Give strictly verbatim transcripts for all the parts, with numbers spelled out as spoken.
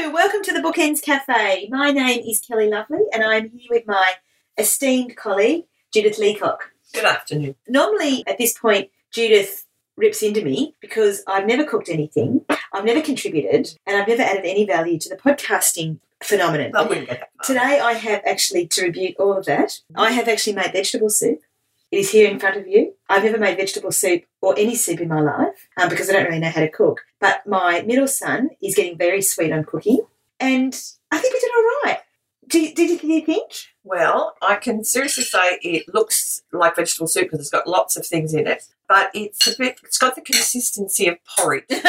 welcome to the Bookends Cafe. My name is Kelly Lovely and I'm here with my esteemed colleague, Judith Leacock. Good afternoon. Normally at this point, Judith rips into me because I've never cooked anything, I've never contributed, and I've never added any value to the podcasting phenomenon. I wouldn't get that far. Today I have actually, to rebuke all of that, I have actually made vegetable soup. It is here in front of you. I've never made vegetable soup or any soup in my life um, because I don't really know how to cook. But my middle son is getting very sweet on cooking, and I think we did all right. Did, did, did you think? Well, I can seriously say it looks like vegetable soup because it's got lots of things in it, but it's a bit. It's got the consistency of porridge. So for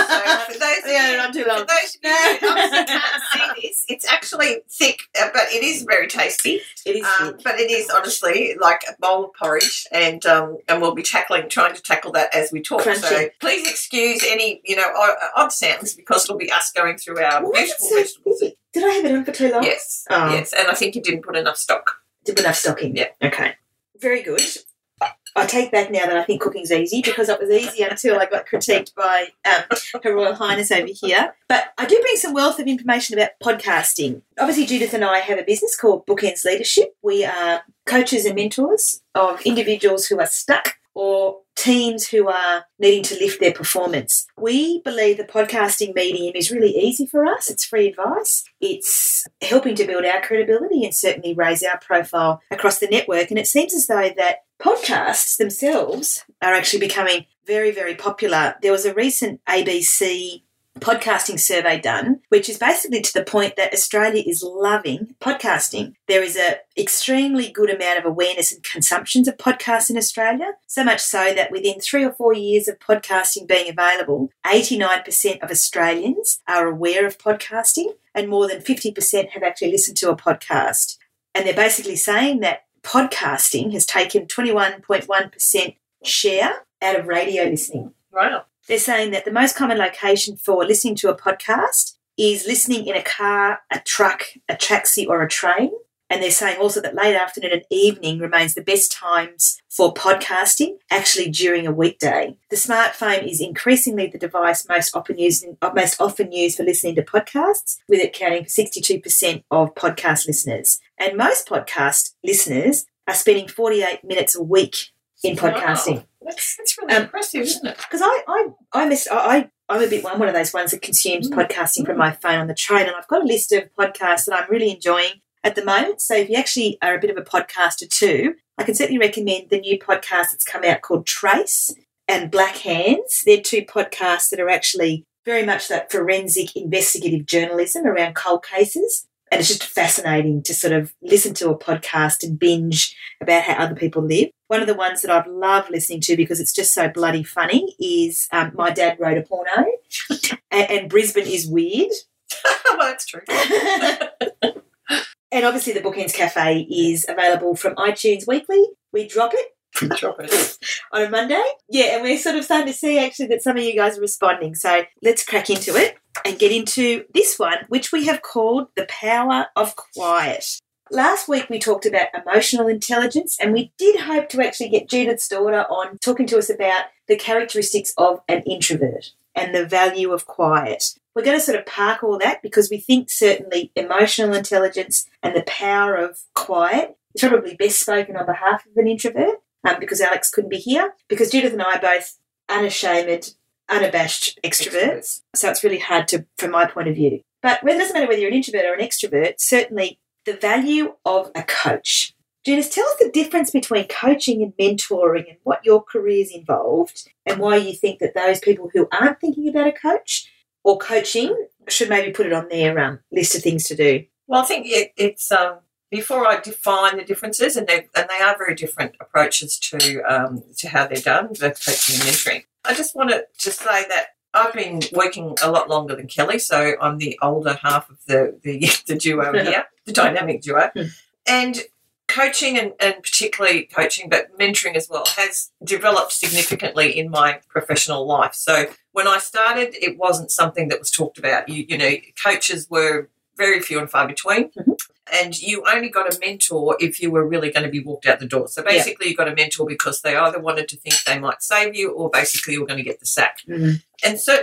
those, Yeah, not too long. For those of you who obviously can't see this, it's actually thick, uh, but it is very tasty. It is Um, thick. but it is honestly like a bowl of porridge, and um, and we'll be tackling, trying to tackle that as we talk. Crunchy. So please excuse any, you know, odd, odd sounds because it'll be us going through our Why is it beautiful so vegetable soup. thick? Did I have it on for too long? Yes, Oh. yes, and I think you didn't put enough stock. Did enough stocking? Yeah. Okay. Very good. I take back now that I think cooking's easy because it was easy until I got critiqued by um, Her Royal Highness over here. But I do bring some wealth of information about podcasting. Obviously, Judith and I have a business called Bookends Leadership. We are coaches and mentors of individuals who are stuck or teams who are needing to lift their performance. We believe the podcasting medium is really easy for us. It's free advice. It's helping to build our credibility and certainly raise our profile across the network. And it seems as though that podcasts themselves are actually becoming very, very popular. There was a recent A B C podcasting survey done, which is basically to the point that Australia is loving podcasting. There is a extremely good amount of awareness and consumptions of podcasts in Australia, so much so that within three or four years of podcasting being available, eighty-nine percent of Australians are aware of podcasting and more than fifty percent have actually listened to a podcast. And they're basically saying that podcasting has taken twenty-one point one percent share out of radio listening. Wow. They're saying that the most common location for listening to a podcast is listening in a car, a truck, a taxi or a train. And they're saying also that late afternoon and evening remains the best times for podcasting, actually during a weekday. The smartphone is increasingly the device most often used, most often used for listening to podcasts, with it counting for sixty-two percent of podcast listeners. And most podcast listeners are spending forty-eight minutes a week in podcasting. Wow. That's, that's really Um, impressive, isn't it? Because I, I, I miss, I, I'm a bit one, one of those ones that consumes Mm. podcasting from my phone on the train, and I've got a list of podcasts that I'm really enjoying at the moment. So if you actually are a bit of a podcaster too, I can certainly recommend the new podcast that's come out called Trace and Black Hands. They're two podcasts that are actually very much that forensic investigative journalism around cold cases. And it's just fascinating to sort of listen to a podcast and binge about how other people live. One of the ones that I've loved listening to because it's just so bloody funny is um, My Dad Wrote a Porno and, and Brisbane is Weird. Well, that's true. And obviously the Bookends Cafe is available from iTunes weekly. We drop it Drop it. on a Monday. Yeah, and we're sort of starting to see actually that some of you guys are responding. So let's crack into it and get into this one, which we have called The Power of Quiet. Last week we talked about emotional intelligence, and we did hope to actually get Judith's daughter on talking to us about the characteristics of an introvert and the value of quiet. We're going to sort of park all that because we think certainly emotional intelligence and the power of quiet is probably best spoken on behalf of an introvert, um, because Alex couldn't be here, because Judith and I are both unashamed, unabashed extroverts. So it's really hard to, from my point of view. But it doesn't matter whether you're an introvert or an extrovert, certainly the value of a coach. Judith, tell us the difference between coaching and mentoring and what your career's involved and why you think that those people who aren't thinking about a coach or coaching should maybe put it on their um, list of things to do. Well, I think it, it's um, before I define the differences, and they and they are very different approaches to um, to how they're done, the coaching and mentoring. I just wanted to say that I've been working a lot longer than Kelly, so I'm the older half of the the, the duo here, the dynamic duo, and coaching and, and particularly coaching, but mentoring as well, has developed significantly in my professional life. So when I started, it wasn't something that was talked about. You, you know, coaches were very few and far between. Mm-hmm. And you only got a mentor if you were really going to be walked out the door. So basically yeah. you got a mentor because they either wanted to think they might save you or basically you were going to get the sack. Mm-hmm. And certainly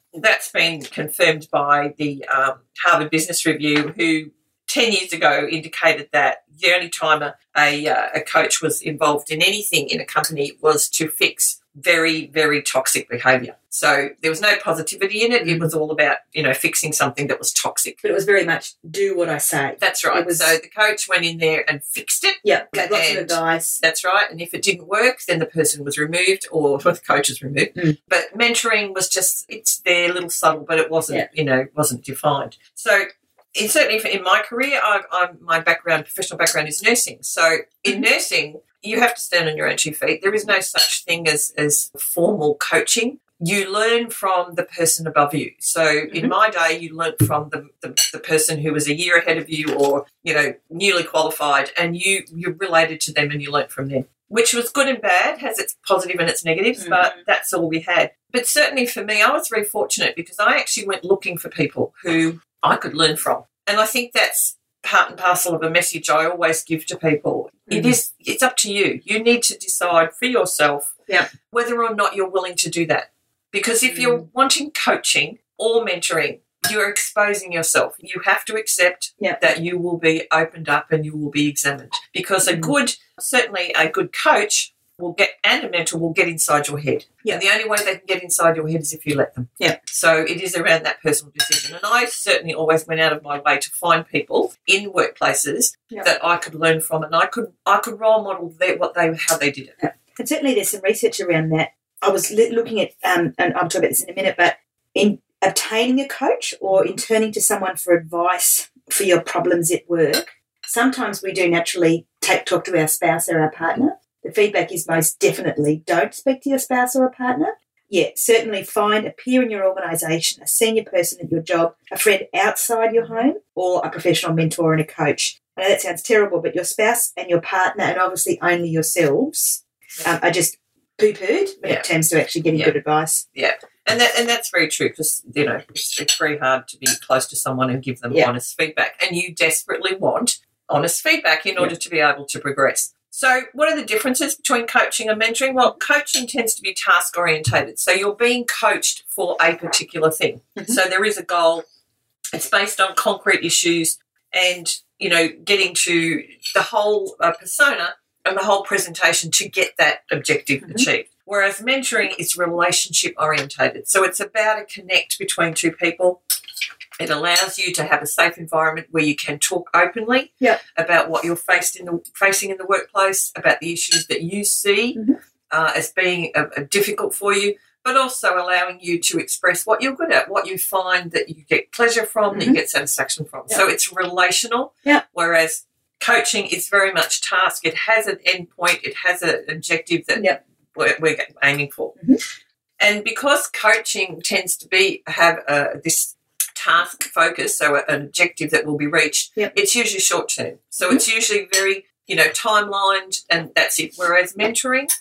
that's been confirmed by the um, Harvard Business Review, who ten years ago indicated that the only time a, a, uh, a coach was involved in anything in a company was to fix very, very toxic behaviour. So there was no positivity in it. It was all about, you know, fixing something that was toxic. But it was very much do what I say. That's right. Was, so the coach went in there and fixed it. Yeah, gave lots of advice. That's right. And if it didn't work, then the person was removed or the coach was removed. Mm. But mentoring was just, it's there, a little subtle, but it wasn't, yeah. you know, wasn't defined. So in, certainly in my career, I, I'm, my background, professional background is nursing. So in mm-hmm. nursing, you have to stand on your own two feet. There is no such thing as, as formal coaching. You learn from the person above you. So mm-hmm. in my day, you learnt from the, the, the person who was a year ahead of you or, you know, newly qualified, and you, you related to them and you learnt from them, which was good and bad, has its positive and its negatives, mm-hmm. but that's all we had. But certainly for me, I was very fortunate because I actually went looking for people who I could learn from. And I think that's part and parcel of a message I always give to people. Mm-hmm. It is, it's up to you. You need to decide for yourself yeah. whether or not you're willing to do that. Because if mm-hmm. you're wanting coaching or mentoring, you're exposing yourself. You have to accept yeah. that you will be opened up and you will be examined. Because mm-hmm. a good, certainly a good coach will get, and a mentor will get inside your head. Yeah. And the only way they can get inside your head is if you let them. Yeah. So it is around that personal decision. And I certainly always went out of my way to find people in workplaces yeah. that I could learn from, and I could I could role model their, what they how they did it. Yeah. And certainly there's some research around that. I was looking at, um, and I'll talk about this in a minute, but in obtaining a coach or in turning to someone for advice for your problems at work, sometimes we do naturally take talk to our spouse or our partner. The feedback is most definitely don't speak to your spouse or a partner. Yeah, certainly find a peer in your organisation, a senior person at your job, a friend outside your home, or a professional mentor and a coach. I know that sounds terrible, but your spouse and your partner, and obviously only yourselves, um, are just poo-pooed when yeah. it comes to actually getting yeah. good advice. Yeah, and that and that's very true because, you know, it's, it's very hard to be close to someone and give them yeah. honest feedback, and you desperately want honest feedback in order yeah. to be able to progress. So what are the differences between coaching and mentoring? Well, coaching tends to be task-orientated, so you're being coached for a particular thing. Mm-hmm. So there is a goal. It's based on concrete issues and, you know, getting to the whole uh, persona and the whole presentation to get that objective mm-hmm. achieved. Whereas mentoring is relationship orientated. So it's about a connect between two people. It allows you to have a safe environment where you can talk openly yep. about what you're faced in the, facing in the workplace, about the issues that you see mm-hmm. uh, as being uh, difficult for you, but also allowing you to express what you're good at, what you find that you get pleasure from, mm-hmm. that you get satisfaction from. Yep. So it's relational, yep. whereas coaching is very much task. It has an end point. It has an objective that yep. we're, we're aiming for. Mm-hmm. And because coaching tends to be have uh, this task focus, so an objective that will be reached, yep. it's usually short term. So mm-hmm. it's usually very, you know, timelined and that's it. Whereas mentoring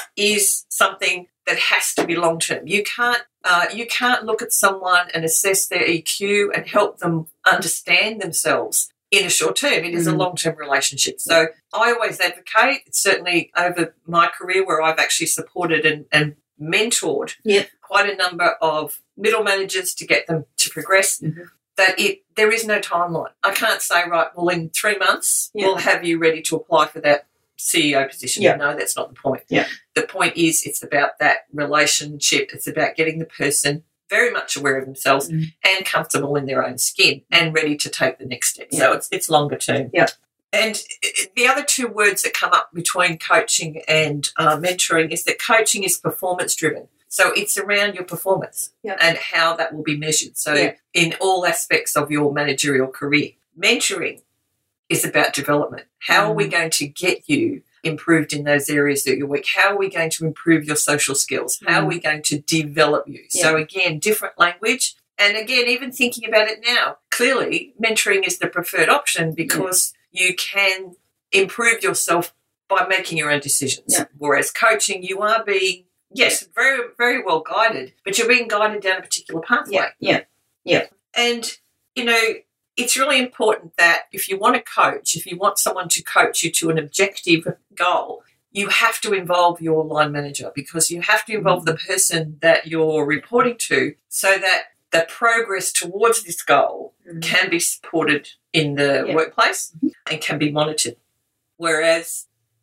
is something that has to be long term. You can't uh, you can't look at someone and assess their E Q and help them understand themselves in a short term. It is mm-hmm. a long term relationship. So I always advocate, certainly over my career where I've actually supported and, and mentored yep. quite a number of middle managers to get them to progress, mm-hmm. that it there is no timeline. I can't say, right, well, in three months yep. we'll have you ready to apply for that C E O position. Yep. No, that's not the point. Yep. The point is it's about that relationship. It's about getting the person very much aware of themselves mm-hmm. and comfortable in their own skin and ready to take the next step. Yep. So it's it's longer term. Yep. And the other two words that come up between coaching and uh, mentoring is that coaching is performance driven. So it's around your performance yep. and how that will be measured. So yep. in all aspects of your managerial career, mentoring is about development. How mm. are we going to get you improved in those areas that you're weak? How are we going to improve your social skills? How mm. are we going to develop you? Yep. So again, different language. And again, even thinking about it now, clearly mentoring is the preferred option because yep. you can improve yourself by making your own decisions. Yep. Whereas coaching, you are being Yes, very, very well guided, but you're being guided down a particular pathway. Yeah, yeah, yeah. And, you know, it's really important that if you want to coach, if you want someone to coach you to an objective goal, you have to involve your line manager, because you have to involve the person that you're reporting to so that the progress towards this goal mm. can be supported in the yeah. workplace and can be monitored. Whereas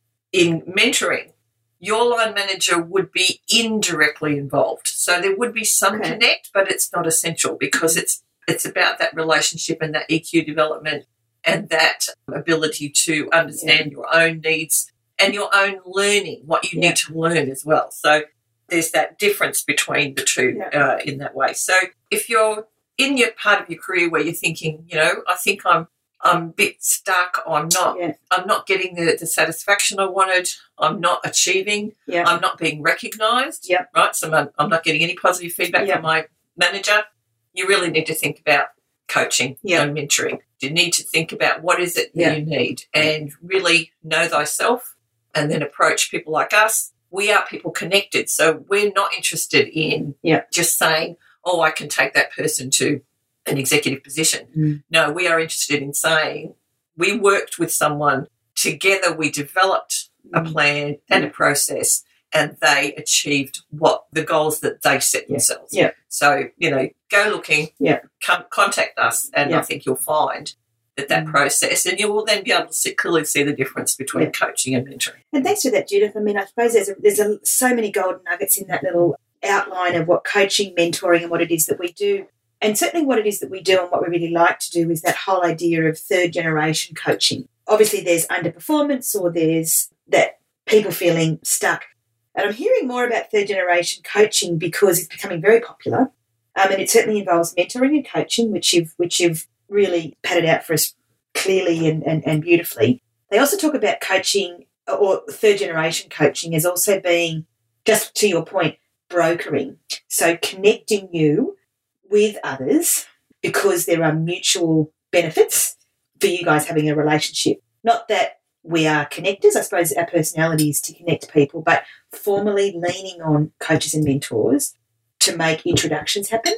in mentoring, your line manager would be indirectly involved. So there would be some okay. connect, but it's not essential, because it's it's about that relationship and that E Q development and that ability to understand yeah. your own needs and your own learning, what you yeah. need to learn as well. So there's that difference between the two yeah. uh, in that way. So if you're in your part of your career where you're thinking, you know, I think I'm I'm a bit stuck, I'm not yeah. I'm not getting the, the satisfaction I wanted, I'm not achieving, yeah. I'm not being recognised, yeah. right? So I'm, I'm not getting any positive feedback yeah. from my manager. You really need to think about coaching yeah. and mentoring. You need to think about what is it that yeah. you need, and really know thyself, and then approach people like us. We are people connected, so we're not interested in yeah. just saying, oh, I can take that person to an executive position. Mm. No, we are interested in saying we worked with someone, together we developed a plan and a process, and they achieved what the goals that they set themselves. Yeah. So, you know, go looking, yeah. come contact us, and yeah. I think you'll find that that mm. process, and you will then be able to see, clearly see the difference between yeah. coaching and mentoring. And thanks for that, Judith. I mean, I suppose there's a, there's a, so many golden nuggets in that little outline of what coaching, mentoring, and what it is that we do. And certainly what it is that we do and what we really like to do is that whole idea of third-generation coaching. Obviously, there's underperformance, or there's that people feeling stuck. And I'm hearing more about third-generation coaching because it's becoming very popular, um, and it certainly involves mentoring and coaching, which you've which you've really padded out for us clearly and, and, and beautifully. They also talk about coaching, or third-generation coaching, as also being, just to your point, brokering. So connecting you with others because there are mutual benefits for you guys having a relationship. Not that we are connectors, I suppose our personality is to connect people, but formally leaning on coaches and mentors to make introductions happen,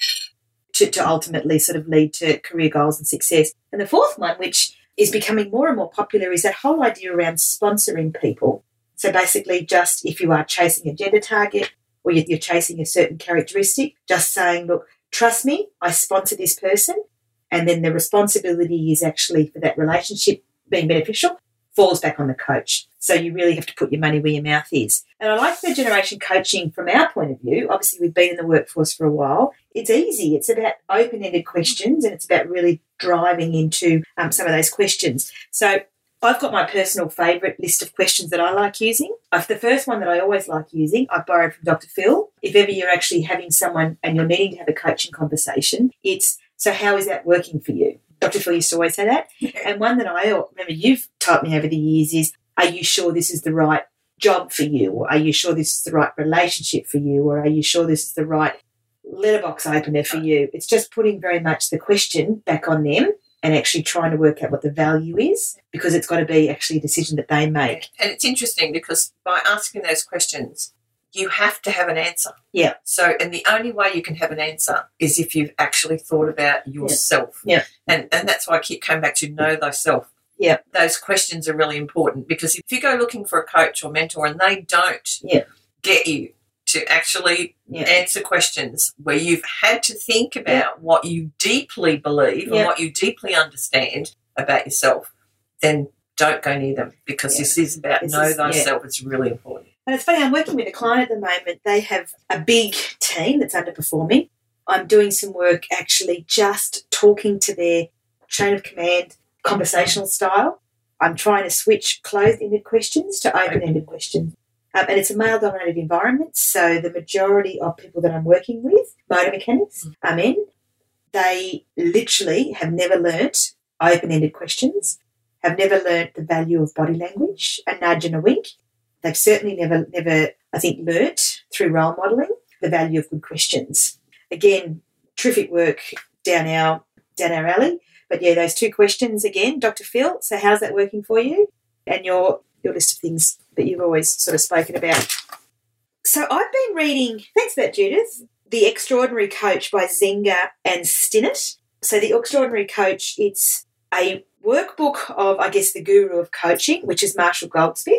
to, to ultimately sort of lead to career goals and success. And the fourth one, which is becoming more and more popular, is that whole idea around sponsoring people. So basically, just if you are chasing a gender target or you're chasing a certain characteristic, just saying, look, trust me, I sponsor this person, and then the responsibility is actually for that relationship being beneficial, falls back on the coach. So you really have to put your money where your mouth is. And I like third generation coaching from our point of view. Obviously, we've been in the workforce for a while. It's easy. It's about open-ended questions, and it's about really driving into um, some of those questions. So I've got my personal favourite list of questions that I like using. Uh, the first one that I always like using, I borrowed from Doctor Phil. If ever you're actually having someone and you're needing to have a coaching conversation, it's, so how is that working for you? Doctor Phil used to always say that. Yeah. And one that I remember you've taught me over the years is, are you sure this is the right job for you? Or are you sure this is the right relationship for you? Or are you sure this is the right letterbox opener for you? It's just putting very much the question back on them and actually trying to work out what the value is, because it's got to be actually a decision that they make. And it's interesting because by asking those questions, you have to have an answer. Yeah. So, and the only way you can have an answer is if you've actually thought about yourself. Yeah. And and that's why I keep coming back to know thyself. Yeah. Those questions are really important, because if you go looking for a coach or mentor and they don't yeah. get you to actually yeah. answer questions where you've had to think about yeah. what you deeply believe yeah. and what you deeply understand about yourself, then don't go near them, because yeah. this is about this know is, thyself. Yeah. It's really important. And it's funny, I'm working with a client at the moment. They have a big team that's underperforming. I'm doing some work actually just talking to their chain of command conversational style. I'm trying to switch closed-ended questions to open-ended questions. Um, and it's a male-dominated environment, so the majority of people that I'm working with, motor mechanics, mm. are men. They literally have never learnt open-ended questions, have never learnt the value of body language, a nudge and a wink. They've certainly never, never, I think, learnt through role modelling the value of good questions. Again, terrific work down our down our alley. But, yeah, those two questions again, Doctor Phil, so how's that working for you? And your your list of things that you've always sort of spoken about. So I've been reading, thanks for that, Judith, The Extraordinary Coach by Zenga and Stinnett. So The Extraordinary Coach, it's a workbook of, I guess, the guru of coaching, which is Marshall Goldsmith.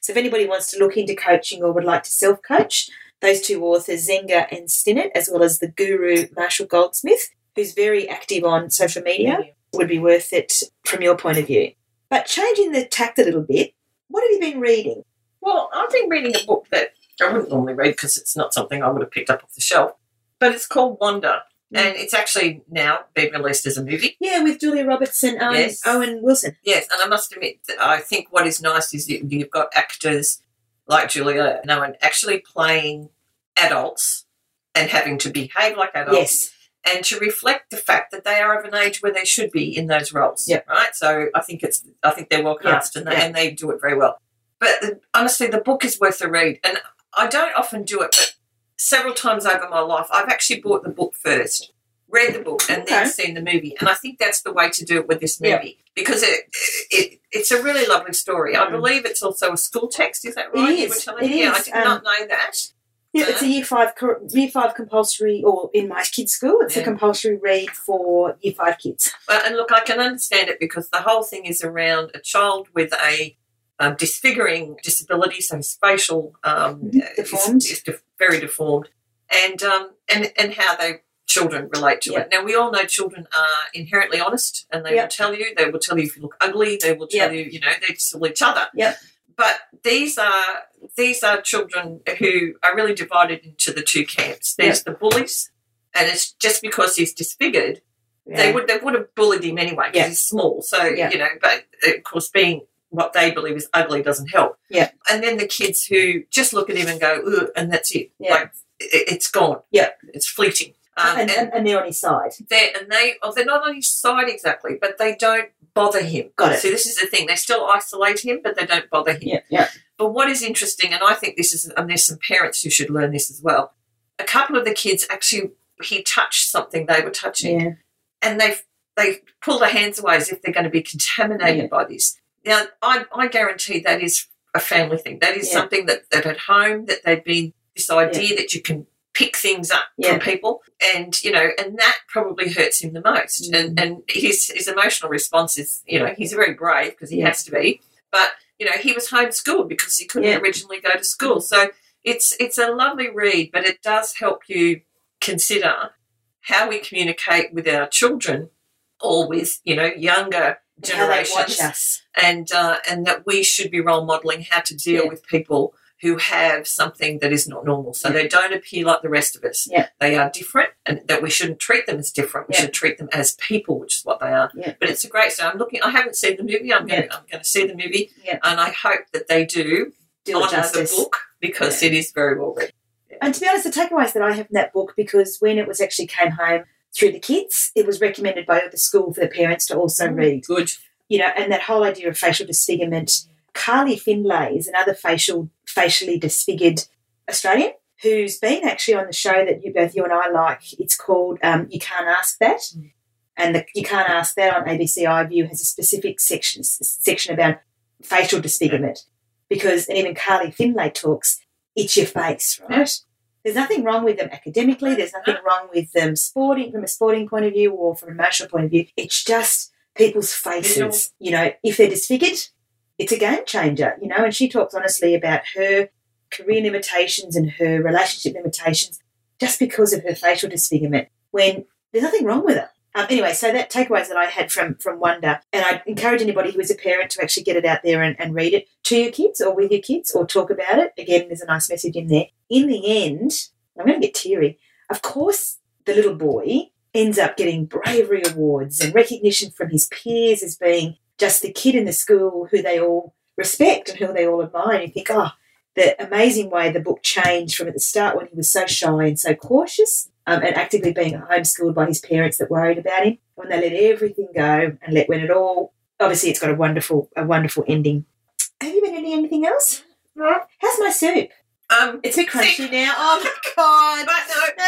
So if anybody wants to look into coaching or would like to self-coach, those two authors, Zenga and Stinnett, as well as the guru Marshall Goldsmith, who's very active on social media, would be worth it from your point of view. But changing the tact a little bit, what have you been reading? Well, I've been reading a book that I wouldn't normally read because it's not something I would have picked up off the shelf, but it's called Wonder, mm. and it's actually now been released as a movie. Yeah, with Julia Roberts and Owen, yes. Owen Wilson. Yes, and I must admit, that I think what is nice is that you've got actors like Julia and Owen actually playing adults and having to behave like adults. Yes. And to reflect the fact that they are of an age where they should be in those roles, yep. right? So I think it's, I think they're well cast, yep. and they yep. and they do it very well. But the, honestly, the book is worth a read, and I don't often do it, but several times over my life, I've actually bought the book first, read the book, and okay. then seen the movie, and I think that's the way to do it with this movie yep. because it, it it's a really lovely story. Mm. I believe it's also a school text. Is that right? It is. You were telling it me? is. Yeah, I did um, not know that. Yeah, it's a year five year five compulsory, or in my kids' school, it's yeah. a compulsory read for year five kids. Well, and look, I can understand it because the whole thing is around a child with a um, disfiguring disability, so his facial um, deformed, is, is de- very deformed, and um, and and how they children relate to yep. it. Now we all know children are inherently honest, and they yep. will tell you. They will tell you if you look ugly. They will tell yep. you, you know, they just tell each other. Yep. But these are these are children who are really divided into the two camps. There's yep. the bullies, and it's just because he's disfigured, yeah. they would they would have bullied him anyway because yep. he's small. So yep. you know, but of course, being what they believe is ugly doesn't help. Yeah. And then the kids who just look at him and go, ugh, and that's it. Yeah. Like it, it's gone. Yeah. It's fleeting. Um, and, and, and they're on his side. They're, and they, oh, they're not on his side exactly, but they don't bother him. Got it. So this is the thing. They still isolate him, but they don't bother him. Yeah, yeah. But what is interesting, and I think this is, and there's some parents who should learn this as well, a couple of the kids actually, he touched something they were touching, yeah. and they they pull their hands away as if they're going to be contaminated yeah. by this. Now, I, I guarantee that is a family thing. That is yeah. something that, that at home, that they've been, this idea yeah. that you can pick things up yeah. from people, and you know, and that probably hurts him the most. Mm. And and his his emotional response is, you know, he's very brave because he yeah. has to be, but you know, he was homeschooled because he couldn't yeah. originally go to school. So it's it's a lovely read, but it does help you consider how we communicate with our children or with, you know, younger generations, how they watch us. and uh, and that we should be role modelling how to deal yeah. with people who have something that is not normal. So yeah. they don't appear like the rest of us. Yeah. They are different, and that we shouldn't treat them as different. We yeah. should treat them as people, which is what they are. Yeah. But it's a great story. I'm looking, I haven't seen the movie. I'm going, yeah. I'm going to see the movie, yeah. and I hope that they do do honour the book because yeah. it is very well written. Yeah. And to be honest, the takeaways that I have from that book, because when it was actually came home through the kids, it was recommended by the school for the parents to also mm, read. Good. You know, and that whole idea of facial disfigurement. Carly Findlay is another facial, facially disfigured Australian who's been actually on the show that you both you and I like. It's called um, You Can't Ask That, mm. and the You Can't Ask That on A B C iView has a specific section section about facial disfigurement because, and even Carly Findlay talks, it's your face, right? Yes. There's nothing wrong with them academically. There's nothing wrong with them sporting from a sporting point of view or from an emotional point of view. It's just people's faces. You know, if they're disfigured, it's a game changer, you know, and she talks honestly about her career limitations and her relationship limitations just because of her facial disfigurement when there's nothing wrong with her. Um, anyway, so that takeaways that I had from, from Wonder, and I encourage anybody who is a parent to actually get it out there and, and read it to your kids or with your kids or talk about it. Again, there's a nice message in there. In the end, I'm going to get teary. Of course, the little boy ends up getting bravery awards and recognition from his peers as being just the kid in the school who they all respect and who they all admire. And you think, oh, the amazing way the book changed from at the start when he was so shy and so cautious um, and actively being homeschooled by his parents that worried about him, when they let everything go and let when it all, obviously it's got a wonderful a wonderful ending. Have you been eating anything else? No. How's my soup? Um, it's a bit crunchy thick. now. Oh, my God. But no,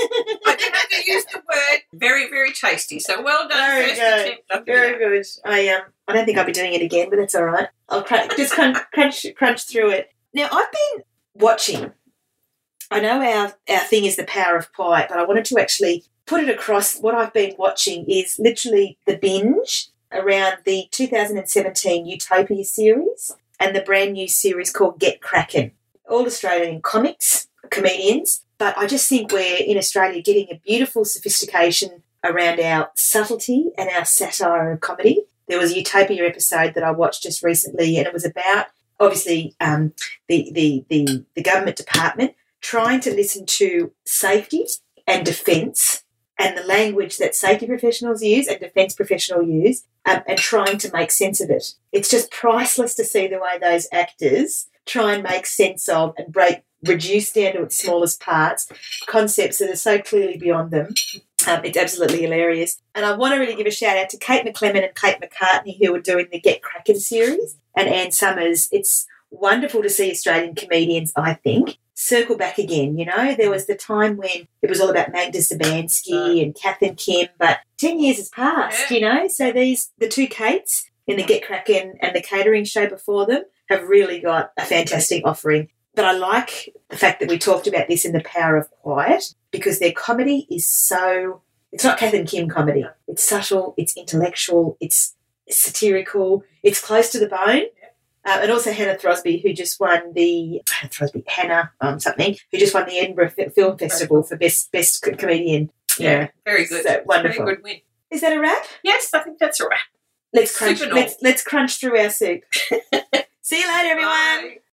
I didn't have to use the word. Very, very tasty. So well done. Very first good. attempt. Very good. I um, I don't think I'll be doing it again, but that's all right. I'll crunch, just crunch, crunch, crunch through it. Now, I've been watching. I know our, our thing is the power of pie, but I wanted to actually put it across. What I've been watching is literally the binge around the two thousand seventeen Utopia series. and the brand new series called Get Crackin'. All Australian comics, comedians, but I just think we're in Australia getting a beautiful sophistication around our subtlety and our satire and comedy. There was a Utopia episode that I watched just recently, and it was about, obviously, um, the, the, the, the government department trying to listen to safety and defence and the language that safety professionals use and defence professionals use, um, and trying to make sense of it. It's just priceless to see the way those actors try and make sense of and break, reduce down to its smallest parts, concepts that are so clearly beyond them. Um, it's absolutely hilarious. And I want to really give a shout out to Kate McClellan and Kate McCartney, who are doing the Get Crackin' series, and Anne Summers. It's wonderful to see Australian comedians, I think, circle back again. You know, there was the time when it was all about Magda Szubanski and Kath and Kim, but ten years has passed, you know. So these, the two Kates in the Get Crackin' and the catering show before them have really got a fantastic offering. But I like the fact that we talked about this in The Power of Quiet, because their comedy is so, it's not Kath and Kim comedy. It's subtle, it's intellectual, it's satirical, it's close to the bone. Uh, and also Hannah Throsby, who just won the, Hannah Throsby, Hannah um, something, who just won the Edinburgh F- Film Festival for Best Best Comedian. Yeah, yeah. very good. So wonderful. Very good win. Is that a wrap? Yes, I think that's a wrap. Let's crunch, Super let's, let's crunch through our soup. See you later, everyone. Bye.